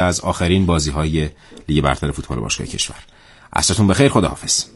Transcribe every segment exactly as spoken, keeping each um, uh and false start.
از آخرین بازی‌های لیگ برتر فوتبال باشگاه کشور. عصرتون بخیر، خداحافظ.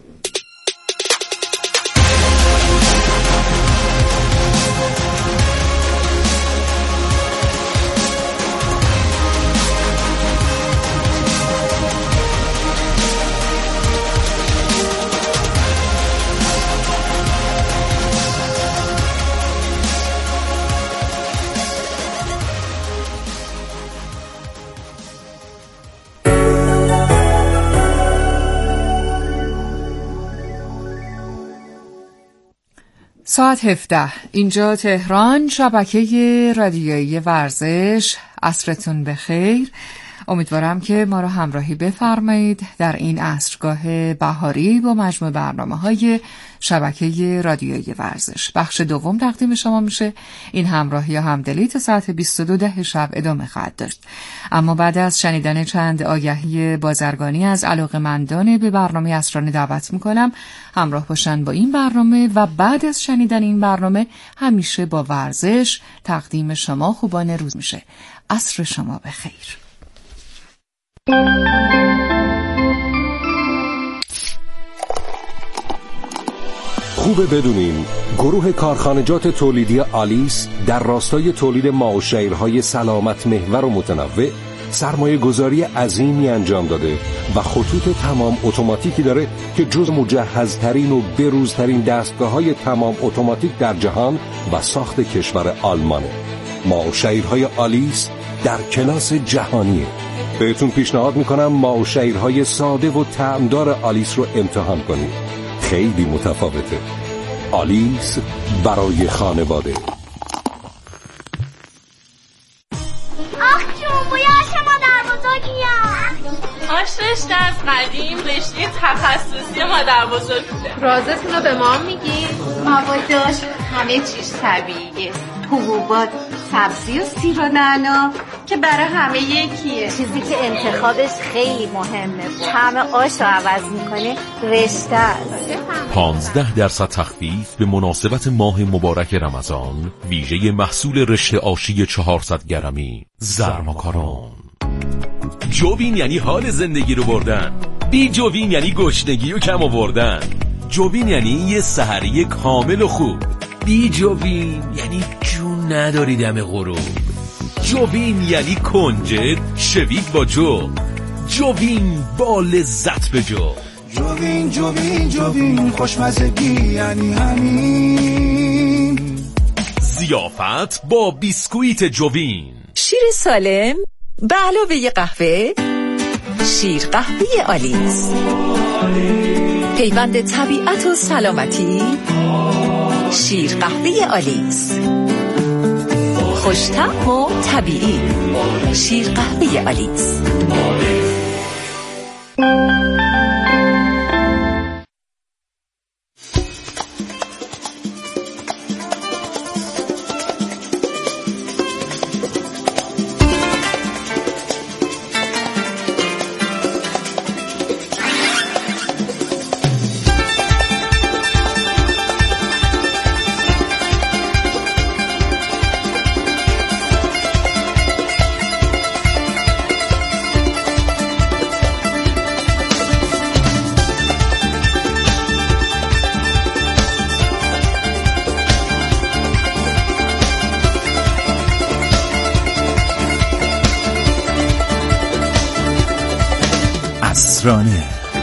ساعت هفده اینجا تهران، شبکه رادیویی ورزش. عصرتون بخیر. امیدوارم که ما رو همراهی بفرمایید در این عصرگاه بهاری با مجموع برنامه‌های شبکه رادیویی ورزش. بخش دوم تقدیم شما میشه. این همراهی و همدلی تا ساعت بیست و دو ده شب ادامه خواهد داشت. اما بعد از شنیدن چند آگهی بازرگانی از علاقه‌مندان به برنامه عصرانه دعوت میکنم همراه باشن با این برنامه و بعد از شنیدن این برنامه همیشه با ورزش تقدیم شما خوبان روز میشه. عصر شما بخیر. خوبه بدونین گروه کارخانجات تولیدی آلیس در راستای تولید ماه‌وشیرهای سلامت محور و متنوع سرمایه گذاری عظیمی انجام داده و خطوط تمام اتوماتیکی داره که جز مجهزترین و بروزترین دستگاه‌های تمام اتوماتیک در جهان و ساخت کشور آلمانه. ماه‌وشیرهای آلیس در کلاس جهانیه. بهتون پیشنهاد میکنم ماه‌وشیرهای ساده و طعمدار آلیس رو امتحان کنید. خیلی متفاوته. آلیس برای خانواده. آخ جون بویاش مادر بزرگیم. آش رشته از قدیم رشته تخصصی مادر بزرگ بوده. رازتون رو به ما میگی؟ مواداش همه چیز طبیعیه. حبوبات، سبزی و سیر و نعنا که برای همه یکیه. چیزی که انتخابش خیلی مهمه، طعم آش رو عوض میکنه، رشته است. پانزده درصد تخفیف به مناسبت ماه مبارک رمضان، ویژه محصول رشته آشی چهارصد گرمی زرماکارون. جوین یعنی حال زندگی رو بردن، بی جوین یعنی گشنگی و کم آوردن. جوین یعنی یه سحری کامل و خوب. بی جوین یعنی جون نداری دم غروب. جوین یعنی کنجد شوید با جو. جوین با لذت به جو. جوین جوین جوین خوشمزگی یعنی همین. ضیافت با بیسکویت جوین. شیر سالم به علاوه ی قهوه، شیر قهوه آلیس، پیوند طبیعت و سلامتی. شیر قهوه آلیس، خوش‌طعم و طبیعی. شیر قهوه آلیس. عصرانه.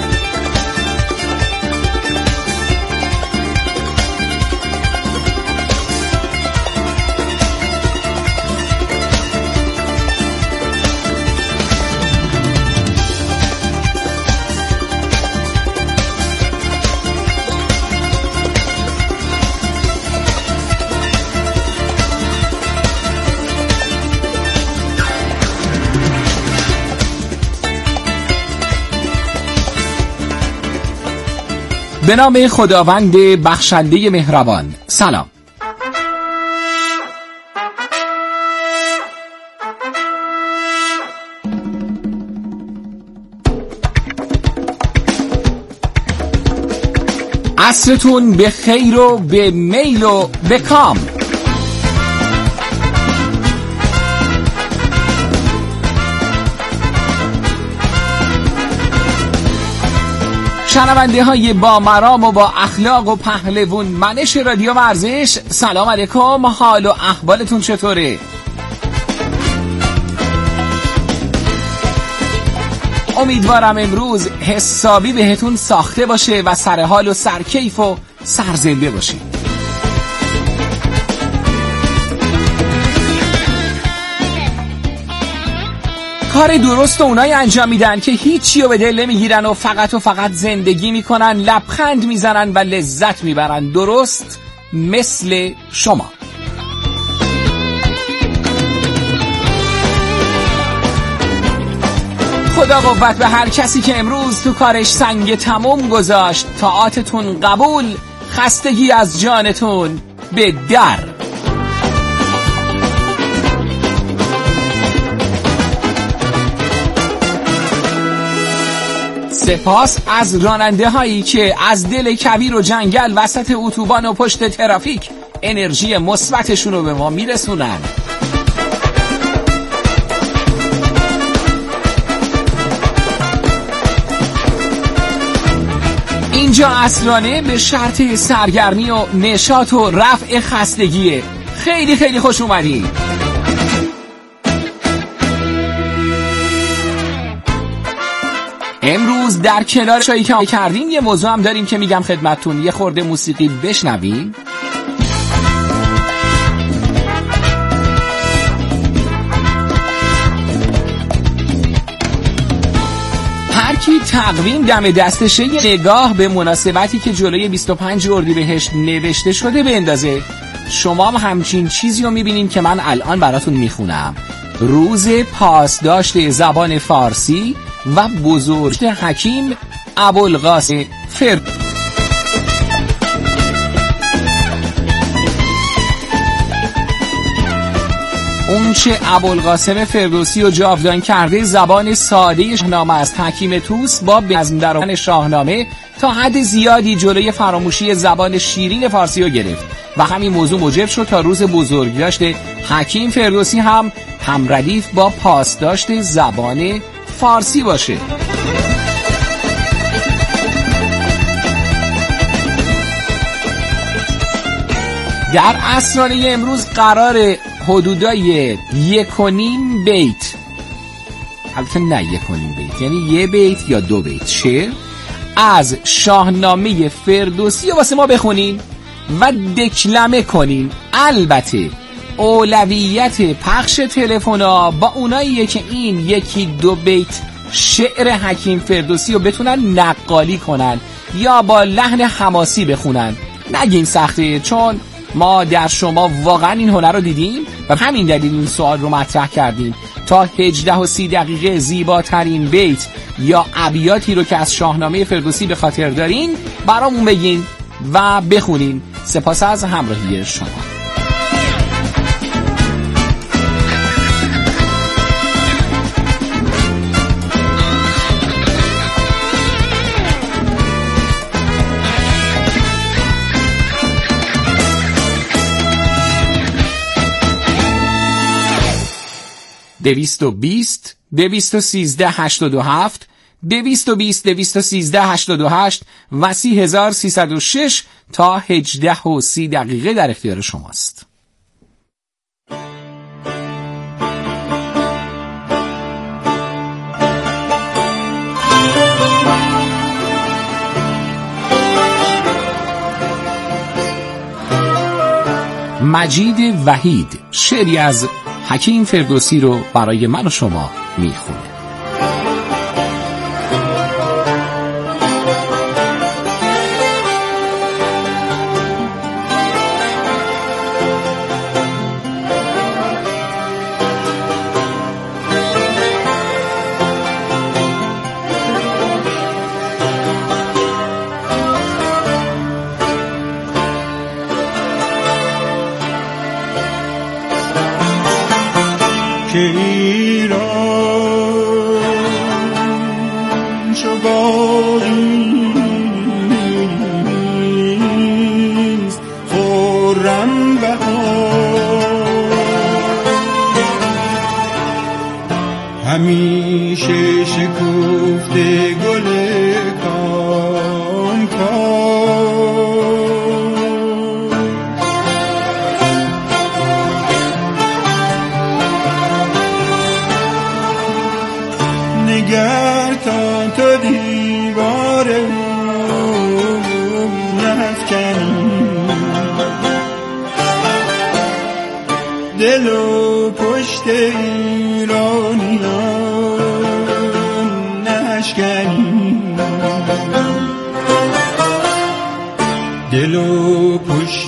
به نام خداوند بخشنده مهربان. سلام. عصرتون به خیر و به میل و به کام. شنونده های با مرام و با اخلاق و پهلوون منش رادیو ورزش، سلام علیکم. حال و احوالتون چطوره؟ امیدوارم امروز حسابی بهتون ساخته باشه و سر حال و سرکیف و سرزنده باشید. کار درست اونایی انجام میدن که هیچی رو به دل نمیگیرن و فقط و فقط زندگی میکنن، لبخند میزنن و لذت میبرن، درست مثل شما. خدا قوت به هر کسی که امروز تو کارش سنگ تموم گذاشت. طاعاتتون قبول، خستگی از جانتون به در. سپاس از راننده هایی که از دل کویر و جنگل وسط اتوبان و پشت ترافیک انرژی مثبتشون رو به ما میرسونن. اینجا عصرانه به شرط سرگرمی و نشاط و رفع خستگیه. خیلی خیلی خوش اومدید. امروز در کنار چایی که کردیم یه موضوع هم داریم که میگم خدمتتون. یه خورده موسیقی بشنویم. هر کی تقویم دم دستشه یه نگاه به مناسبتی که جلوی بیست و پنج اردیبهشت نوشته شده بندازه. شما هم همچین چیزی رو میبینین که من الان براتون میخونم. روز پاسداشت زبان فارسی و بزرگ حکیم ابوالقاسم فرد اون چه ابوالقاسم فردوسی و جاودان کرده زبان ساده شاهنامه است. حکیم طوس با بزم درآمدن شاهنامه تا حد زیادی جلوی فراموشی زبان شیرین فارسی رو گرفت و همین موضوع موجب شد تا روز بزرگداشت حکیم فردوسی هم همردیف با پاسداشت زبان فارسی باشه. در عصرانه امروز قرار حدودای یک و نیم بیت، البته نه یک و نیم بیت، یعنی یه بیت یا دو بیت شعر از شاهنامه فردوسی واسه ما بخونین و دکلمه کنین. البته اولویت پخش تلفن‌ها با اوناییه که این یکی دو بیت شعر حکیم فردوسی رو بتونن نقالی کنن یا با لحن حماسی بخونن. نگین سخته، چون ما در شما واقعا این هنر رو دیدیم و همین دلیل این سوال رو مطرح کردیم تا هجده و سی دقیقه زیباترین بیت یا ابیاتی رو که از شاهنامه فردوسی به خاطر دارین برامون بگین و بخونین. سپاس از همراهی شما. دویست و بیست دویست و سیزده هشتاد و هفت دویست و بیست دویست و سیزده هشتاد و هشت و سی هزار سیصد و شش تا هجده و سی دقیقه در اختیار شماست. مجید وحید شعری از حکیم فردوسی رو برای من و شما میخونه. که ایران چو باغیست خرم بهار، همیشه شکفته گل کار، نگر تا تو دیوار نفکنی، دل و پشت ایرانیان نشکنی، دل و پشت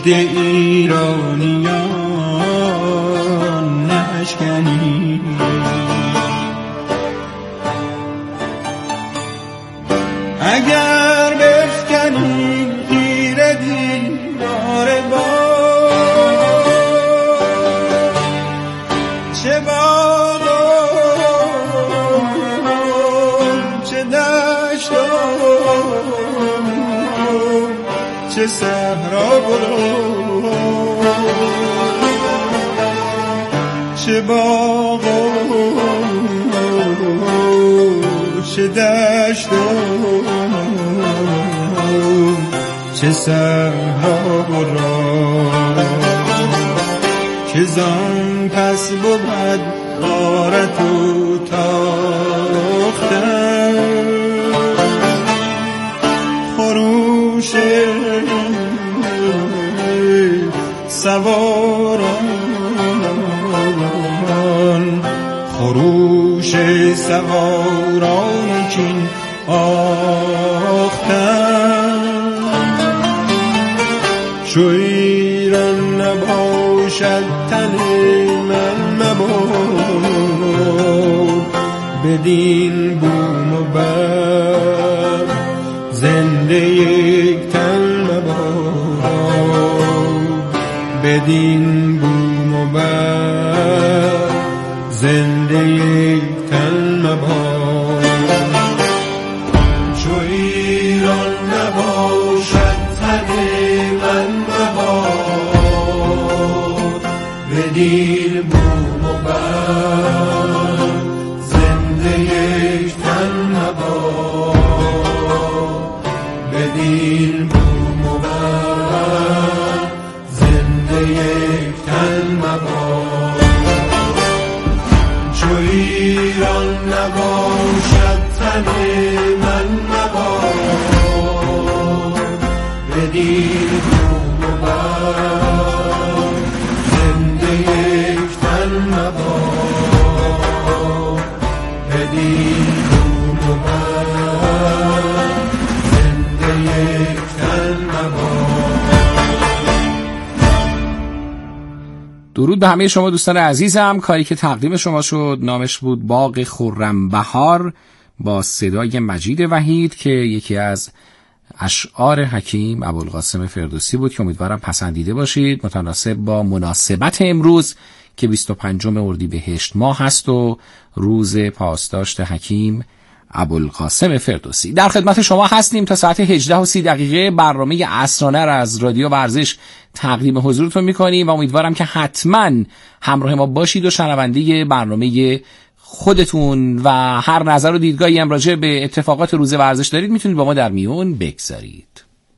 ایرانیان نشکنی. اگر بشکنی خیره دیوار باغ، چه باغم چه دشتم چه صحرا برو، چه باغم چه دشتم چه صحرا برو، که زان پس بود غارت و تاختن خروش سواران، خروش سواران کین آختن. چو ایران نباشد تن من مباد، بدین بوم و بر زنده یک تن مباد، بدین بوم و بر زنده یک تن مباد. چو ایران نباشد تن من مباد، بدین بوم و بر زنده یک تن مباد، بدین بوم و بر زنده یک تن مباد. چو ایران نباشد تن من مباد، بدین بوم و بر زنده یک تن مباد، بدین بوم و بر زنده یک تن مباد. درود به همه شما دوستان عزیزم. کاری که تقدیم شما شد نامش بود باغ خرم بهار با صدای مجید وحید که یکی از اشعار حکیم ابوالقاسم فردوسی بود که امیدوارم پسندیده باشید. متناسب با مناسبت امروز که بیست و پنجم اردیبهشت ماه هست و روز پاسداشت حکیم ابوالقاسم فردوسی. در خدمت شما هستیم تا ساعت هجده و سی دقیقه. برنامه عصرانه را از رادیو ورزش تقدیم حضورتون میکنیم و امیدوارم که حتما همراه ما باشید و شنونده برنامه خودتون و هر نظر و دیدگاهی هم راجع به اتفاقات روز ورزش دارید میتونید با ما در میون بگذارید.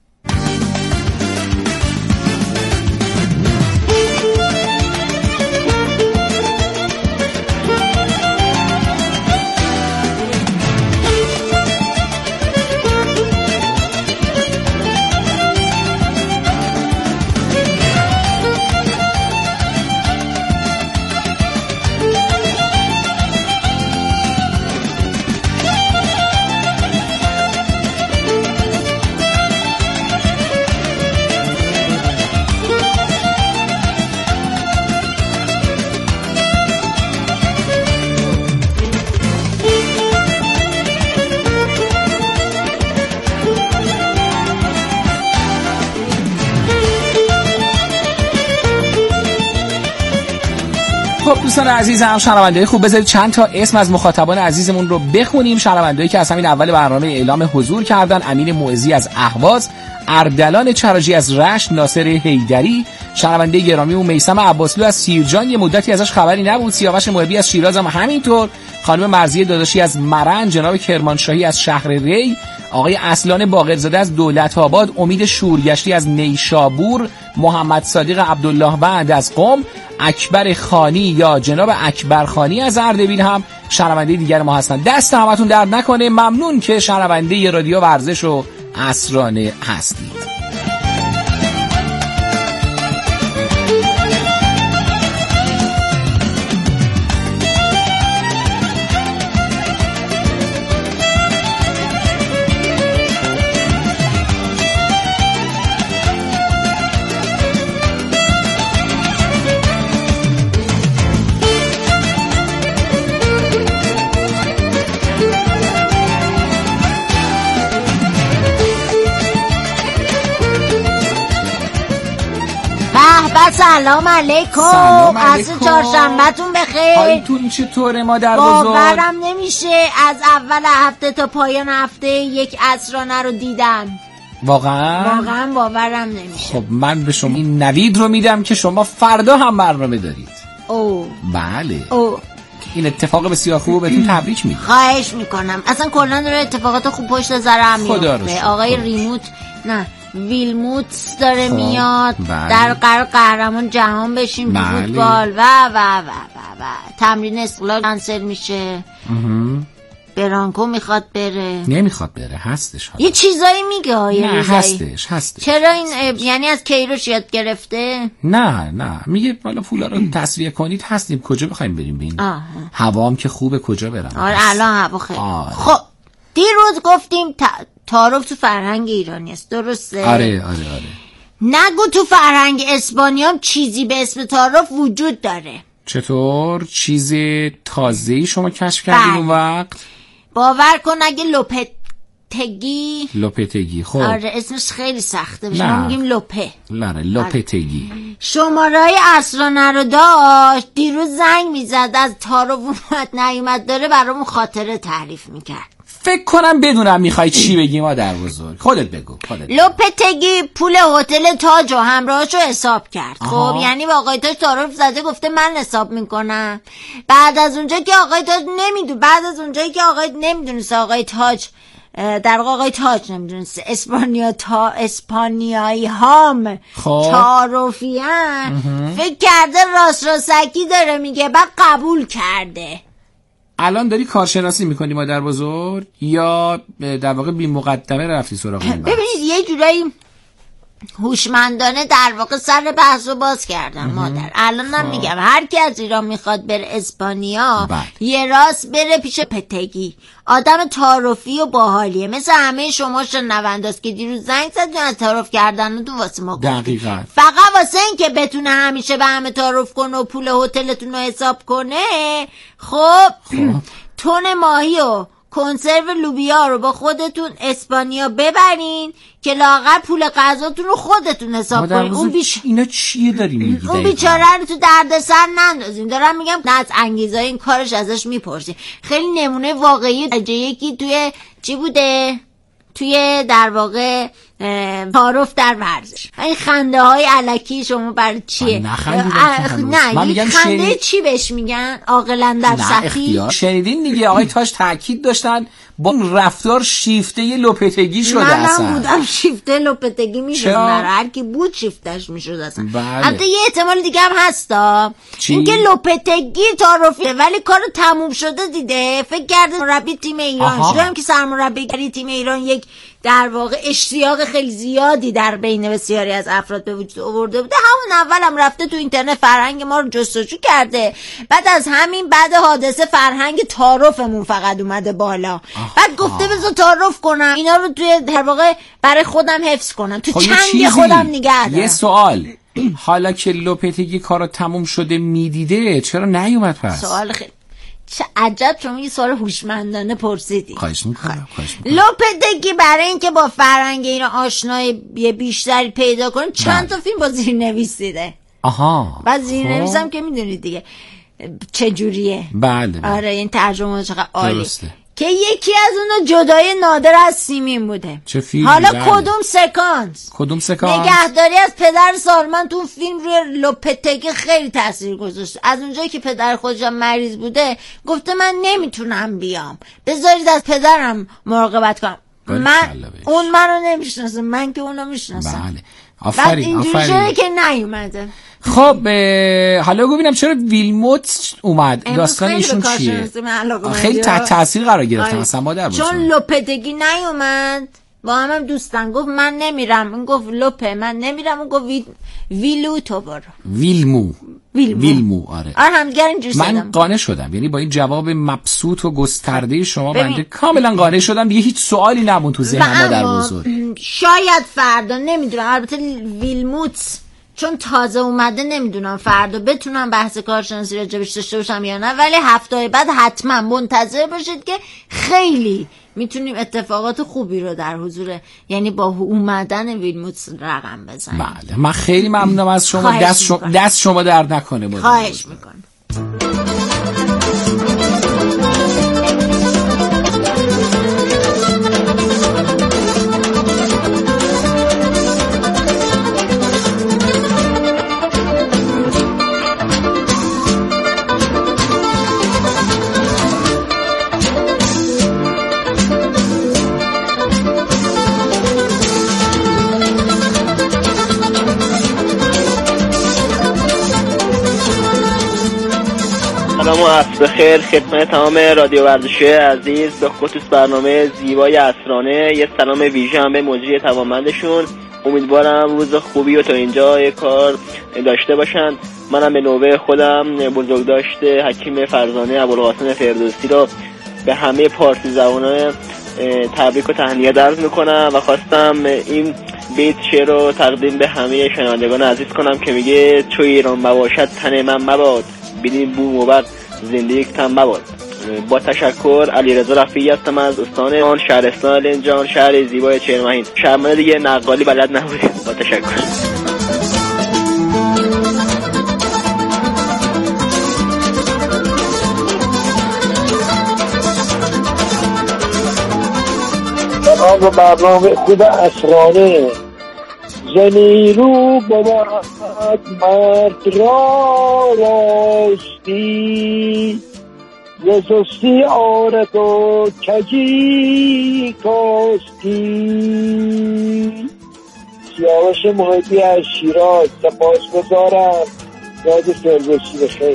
خب دوستان عزیزم، شنونده‌های خوب، بذارید چند تا اسم از مخاطبان عزیزمون رو بخونیم. شنونده‌ای که از همین اول برنامه اعلام حضور کردن: امین معزی از اهواز، اردلان چراجی از رشت، ناصر حیدری، شنونده گرامی و میثم عباسلو از سیرجان، یه مدتی ازش خبری نبود. سیاوش محبی از شیراز هم همینطور. خانم مرضیه داداشی از مرن، جناب کرمانشاهی از شهر ری، آقای اصلان باقرزاده از دولت آباد، امید شورگشتی از نیشابور، محمد صادق عبدالله وند از قم، اکبر خانی یا جناب اکبر خانی از اردبیل هم شنونده دیگر ما هستن. دست همتون درد نکنه. ممنون که شنونده رادیو ورزش و عصرانه هستید. سلام علیکم. عصر چهارشنبهتون بخیر. حالتون چطوره مادر بزرگ؟ باورم نمیشه از اول هفته تا پایان هفته یک عصرانه رو دیدم. واقعا؟ واقعا باورم نمیشه. خب من به شما این نوید رو میدم که شما فردا هم برنامه دارید. او بله. او این اتفاق بسیار خوب بهتون تبریک میگم. خواهش میکنم. اصلا کلا داره اتفاقات خوب پشت سر هم میفته. آقای ریموت نه ویلموت داره خب. میاد بله. در قرار قهرمان جهان بشیم بله. فوتبال و و و و و تمرین استقلال کنسل میشه. برانکو میخواد بره. نمیخواد بره، هستش حالا. یه چیزایی میگه های نه هستش هستش. چرا این یعنی از کیروش یاد گرفته؟ نه نه میگه حالا پولا رو تصفیه کنید هستیم، کجا بخوایم بریم ببین. هوام که خوبه، کجا برم؟ آره الان هوا خیلی خب. دیروز گفتیم تا... تعارف تو فرهنگ ایرانی است، درسته؟ آره آره آره. نگو تو فرهنگ اسپانیام چیزی به اسم تعارف وجود داره. چطور؟ چیز تازه‌ای شما کشف کردین اون وقت؟ باور کن اگه لوپتگی لوپتگی خب آره اسمش خیلی سخته بشه، ما میگیم لوپه. نه لوپتگی. شماره‌های اسرانه رو داشت، دیروز زنگ میزد از تعارف اومد نیومد داره برامون خاطره تعریف میکرد. فکر کنم بدونم میخوای چی بگی مادر بزرگ. خودت بگو. خودت. لوپتگی پول هتل تاج و همراهاشو حساب کرد. خب یعنی با آقای تاج تعارف زده، گفته من حساب میکنم. بعد از اونجا که آقای تاج نمیدونه بعد از اونجایی که آقای نمیدونست آقای تاج در واقع آقای تاج نمیدونست اسپانیا تا اسپانیایی هام تعارفیان، فکر کرده راست راستکی داره میگه، بعد قبول کرده. الان داری کارشناسی میکنی مادر بزرگ یا در واقع بی مقدمه رفتی سراغ این بحث؟ ببینید یه جورایی هوشمندانه در واقع سر بحث رو باز کردم مادر. الانم میگم هر کی از ایران میخواد بره اسپانیا بله. یه راست بره پیش پتگی، آدم تعارفی و باحالیه، مثل همه شما شنونداست که دیروز زنگ زدن از تعارف کردنتون واسه ما گفتید. دقیقاً. فقط واسه این که بتونه همیشه به همه تعارف کنه و پول هتلتون رو حساب کنه. خب, خب. تون ماهی و کنسرو لوبیا رو با خودتون اسپانیا ببرین که لااقل پول غذاتون رو خودتون حساب کنین. اون بیش اینا چیه داری میگی؟ اون بیچاره رو تو دردسر نندازین. دارم میگم نه از انگیزای این کارش ازش میپرسین. خیلی نمونه واقعی درجه یکی توی چی بوده؟ توی در واقع تعارف در ورزش. این خنده های الکی شما برای چیه؟ نه این خنده شنید... چی بهش میگن؟ عاقلان در سخی. شنیدین دیگه آقای تاج تاکید داشتن با رفتار شیفته ی لوپتگی شده من اصلا. من بودم شیفته لوپتگی میشد، هر کی بود شیفتش میشد اصلا. البته یه احتمال دیگه هم هستا، اینکه لوپتگی تعارفه ولی کارو تموم شده دیده، فکر کرده مربی تیم ایران شده، هم که سرمربیگری تیم ایران یک در واقع اشتیاق خیلی زیادی در بین بسیاری از افراد به وجود آورده بوده. همون اول هم رفته تو اینترنت فرهنگ ما رو جستجو کرده، بعد از همین بعد حادثه فرهنگ تعارفمون فقط اومده بالا. آه بعد گفته بذار تعارف کنم اینا رو توی در واقع برای خودم حفظ کنم، تو چنگ خودم نگه دارم. یه سوال، حالا که لوپتگی کارو تموم شده میدیده چرا نیومد پس؟ سوال خیلی چه عجب شما یه سوال هوشمندانه پرسیدی. خواهش میکنم. لوپتگی برای اینکه با فرهنگ اینا آشنایی بیشتری پیدا کنه چند تا فیلم با زیرنویس دیده. آها. بعد زیرنویس هم که میدونید دیگه چه جوریه. بله. آره این ترجمه چقدر عالی. که یکی از اونو جدای نادر از سیمین بوده. چه فیلمی؟ حالا بله. کدوم سکانس کدوم سکانس نگهداری از پدر سالمن تو فیلم روی لوپتگی خیلی تاثیر گذاشته. از اونجایی که پدر خودش مریض بوده گفته من نمیتونم بیام، بذارید از پدرم مراقبت کنم. من اون منو نمیشناسه، من که اونو میشناسم. بله آفرین آفرین که نیومده. خب حالا ببینم چرا ویلموت اومد، داستان ایشون چیه؟ خیلی تحت تاثیر قرار گرفتن اصلا ما در چون لوپتگی نیومد با هم, هم دوستان گفت من نمیرم، اون گفت لوپه من نمیرم، اون گفت وی... ویلو تو برو. ویلمو ویلمو, ویلمو. آره آره همدیگر اینجوری من شدم. قانع شدم، یعنی با این جواب مبسوط و گسترده شما بنده کاملا قانع شدم دیگه، هیچ سوالی نمون تو ذهن ما در بزرگ. شاید فردا نمیدونم، البته ویلموت چون تازه اومده نمیدونم فردا بتونم بحث کارشناسی راجبش داشته باشم یا نه، ولی هفته بعد حتما منتظر باشید که خیلی میتونیم اتفاقات خوبی رو در حضور یعنی با اومدن ویلموت رقم بزنیم. بله من خیلی ممنونم از شما، دست شما, دست شما درد نکنه. خواهش میکنم. سلام و عصر بخیر خدمت تمام رادیو ورزشی عزیز. به خصوص برنامه زیبای عصرانه یه سلام ویژه هم به مجری توانمندشون. امیدوارم روز خوبی و تا اینجا کار داشته باشن. منم به نوبه خودم بزرگداشت حکیم فرزانه ابوالقاسم فردوسی رو به همه پارسی زبانان تبریک و تهنیت عرض میکنم و خواستم این بیت شعر رو تقدیم به همه شنوندگان عزیز کنم که میگه چو ایران مباشد تن من مباد، بینیم بوم و بر زنده یک تن مباد. با تشکر، علیرضا رفیعی هستم از استان آن شهرستان لنجان، شهر زیبای چرمهین. شرمنده دیگه نقالی بلد نبودیم. با تشکر. سلام و برنامه خوب عصرانه. زنیرو بود مرد را راستی، زسستی آرد و کجی کاستی. سیاوش محبی از شیراز. سپاس گذارم. یاد فردوسی بخیر.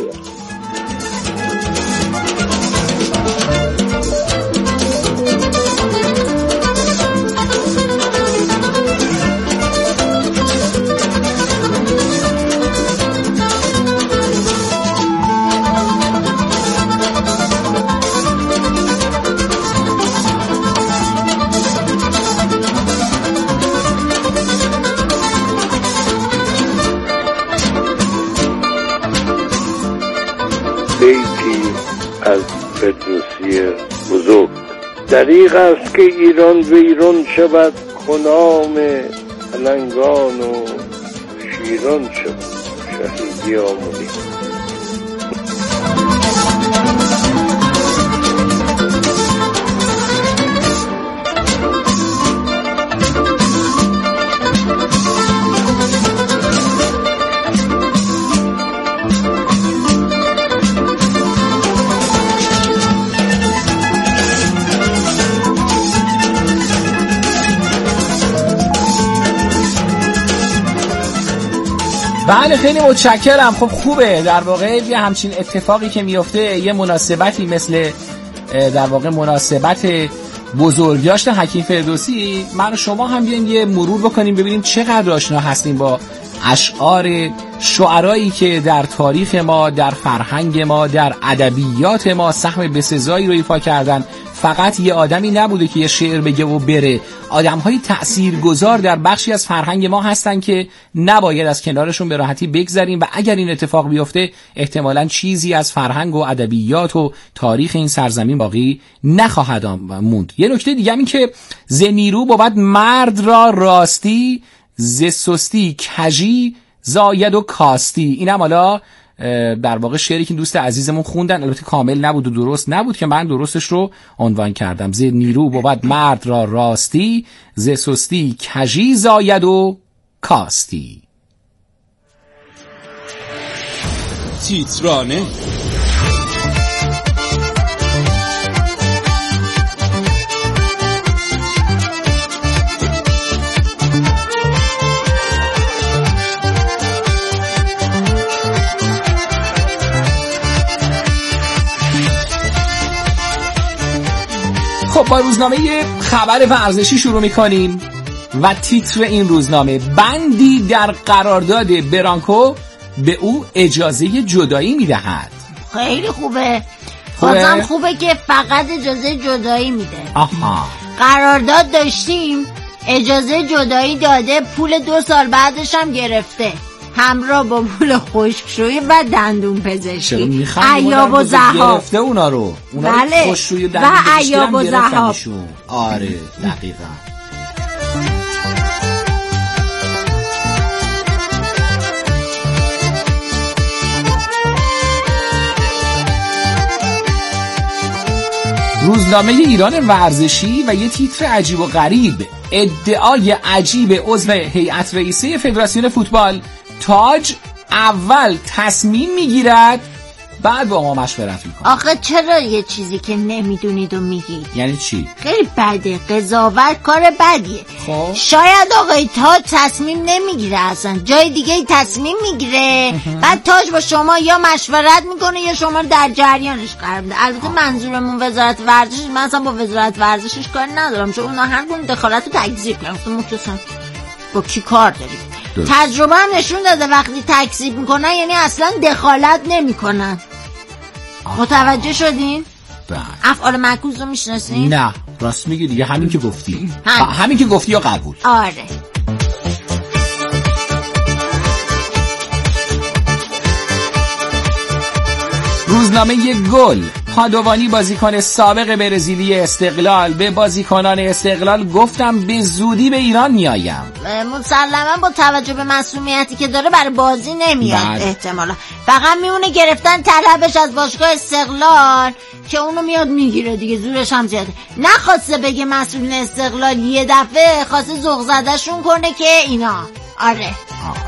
بیتی از فردوسی بزرگ. دریغ است که ایران ویران شود، خنام پلنگان و شیران شود. شهیدی آموزی. بله خیلی متشکرم. خب خوبه در واقع یه همچین اتفاقی که میفته، یه مناسبتی مثل در واقع مناسبت بزرگداشت حکیم فردوسی، من و شما هم بیایم یه مرور بکنیم ببینیم چقدر آشنا هستیم با اشعار شعرایی که در تاریخ ما، در فرهنگ ما، در ادبیات ما سهم بسزایی رو ایفا کردن. فقط یه آدمی نبوده که یه شعر بگه و بره. آدم‌های تأثیرگذار در بخشی از فرهنگ ما هستن که نباید از کنارشون به راحتی بگذریم و اگر این اتفاق بیفته احتمالاً چیزی از فرهنگ و ادبیات و تاریخ این سرزمین باقی نخواهد موند. یه نکته دیگه این که ز نیرو بود مرد را راستی، ز سستی کژی زاید و کاستی. اینم حالا در واقع شعری که دوست عزیزمون خوندن، البته کامل نبود و درست نبود که من درستش رو عنوان کردم. ز نیرو بود مرد را راستی، ز سستی کژی زاید و کاستی. تیترانه خب با روزنامه خبر ورزشی شروع میکنیم و تیتر این روزنامه: بندی در قرارداد برانکو به او اجازه جدایی میدهد. خیلی خوبه. بازم خوبه که فقط اجازه جدایی میده. آها. قرارداد داشتیم، اجازه جدایی داده، پول دو سال بعدش هم گرفته، همراه با پول خشکشویی و دندون پزشکی. عیاب و ذهاب گرفته اونا رو. اونا بله. رو خشکشویی و دندون و پزشکی عیاب و ذهاب. آره دقیقاً. روزنامه ایران ورزشی و یه تیتر عجیب و غریب: ادعای عجیب عضو هیئت رئیسه فدراسیون فوتبال: تاج اول تصمیم میگیرد بعد با ما مشورت میکنه. آخه چرا یه چیزی که نمیدونید و میگید؟ یعنی چی؟ خیلی بده. قضاوت کار بدیه. خب شاید آقای تاج تصمیم نمیگیره، اصلا جای دیگه تصمیم میگیره، بعد تاج با شما یا مشورت میکنه یا شما در جریانش قرار میده. البته منظورمون وزارت ورزش، من اصلا با وزارت ورزشش کار ندارم، چون اونا هر گونه دخالت رو تکذیب کردن. مختصر با کی کار داریم؟ تجربه هم نشون داده وقتی تکذیب میکنن یعنی اصلا دخالت نمیکنن. متوجه شدین؟ بله. افعال معکوس رو میشناسین؟ نه راست میگی دیگه، همین که گفتی. همین, همین که گفتی یا قبول. آره. روزنامه گل: پادوانی بازیکن سابق برزیلی استقلال به بازیکنان استقلال گفتم به زودی به ایران میایم. مسلما با توجه به مسئولیتی که داره برای بازی نمیاد. بله. احتمالا فقط میونه گرفتن طلبش از باشگاه استقلال که اونو میاد میگیره دیگه، زورش هم زیاده. نخواسته بگه مسئولین استقلال، یه دفعه خواسته ذوق زدهشون کنه که اینا. آره آه.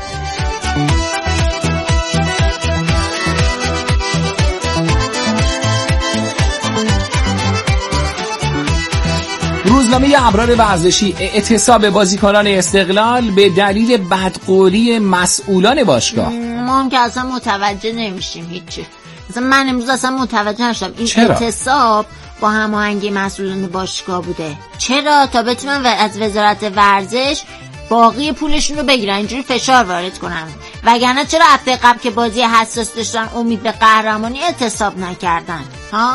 روزنامه ابرار ورزشی: اعتصاب بازیکنان استقلال به دلیل بدقولی مسئولان باشگاه. ما هم که اصلا متوجه نمیشیم هیچی. مثلا من امروز اصلا متوجه نشدم این چرا؟ اعتصاب با هماهنگی مسئولان باشگاه بوده. چرا؟ تا بتونن از وزارت ورزش باقی پولشون رو بگیرن، اینجوری فشار وارد کنن. وگرنه چرا هفته قبل که بازی حساس داشتن امید به قهرمانی اعتصاب نکردن؟ ها؟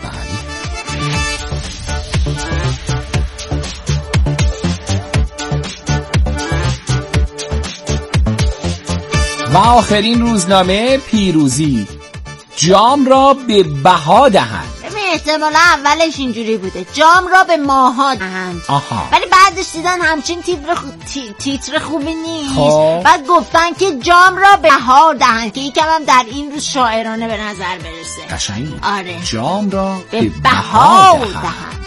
و آخرین روزنامه پیروزی: جام را به بها دهند. ببین احتمالا اولش اینجوری بوده، جام را به ماها دهند. آها. ولی بعدش دیدن همچین تیتر, خو... تی... تیتر خوبی نیست. خواه. بعد گفتن که جام را به بها دهند که یکم هم در این روز شاعرانه به نظر برسه. قشنگ. آره. جام را به, به بها دهند, دهند.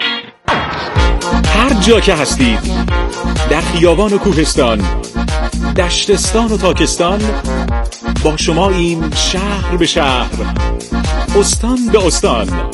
هر جا که هستید، در خیابان و کوهستان، دشتستان و تاکستان با شما این شهر به شهر، استان به استان.